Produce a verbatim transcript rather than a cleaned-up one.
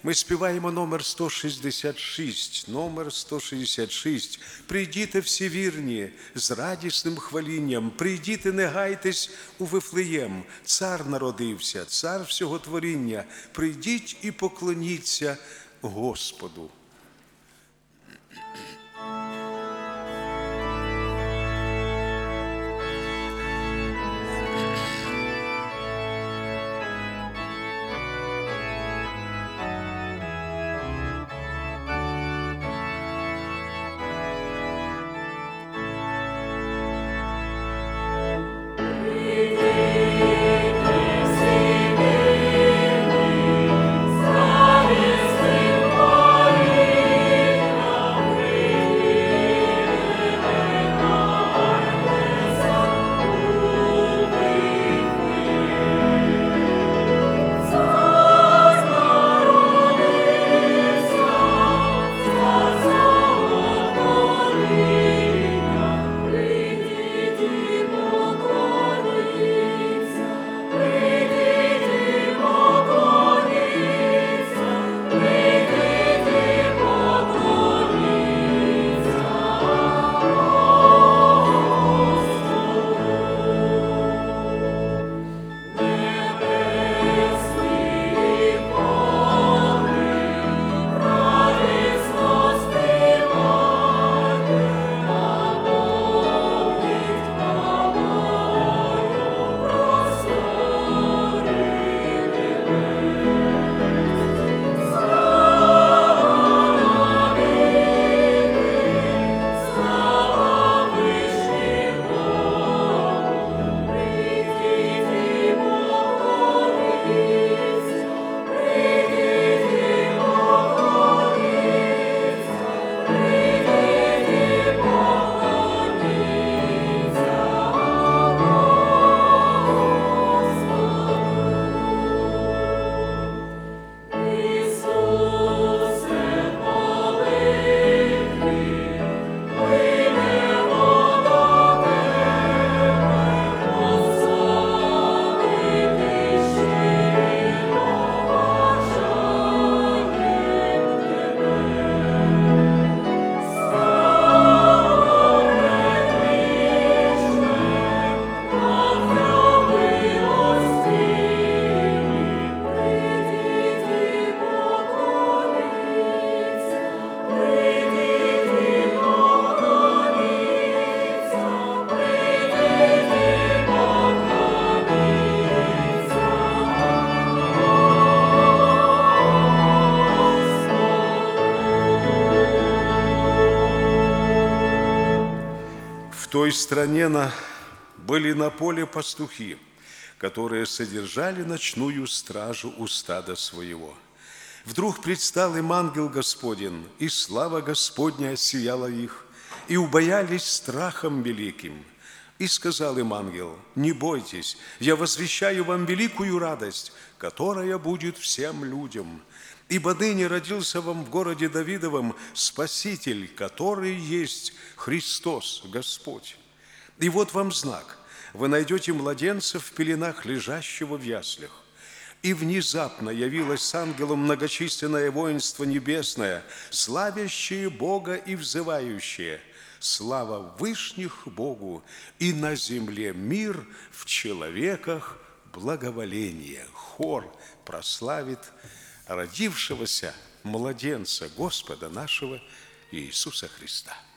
Ми співаємо номер сто шістдесят шість, номер сто шістдесят шість. Прийдіте всі вірні з радісним хвалінням, прийдіте, не гайтесь у Вифлеєм. Цар народився, цар всього творіння. Прийдіть і поклоніться Господу. В той стране на, были на поле пастухи, которые содержали ночную стражу у стада своего. Вдруг предстал им ангел Господень, и слава Господня осияла их, и убоялись страхом великим. И сказал им ангел: не бойтесь, я возвещаю вам великую радость, которая будет всем людям. Ибо ныне родился вам в городе Давидовом Спаситель, который есть Христос Господь. И вот вам знак: вы найдете младенца в пеленах, лежащего в яслях. И внезапно явилось с ангелом многочисленное воинство небесное, славящее Бога и взывающее: слава вышних Богу, и на земле мир, в человеках благоволение. Хор прославит родившегося младенца Господа нашего Иисуса Христа.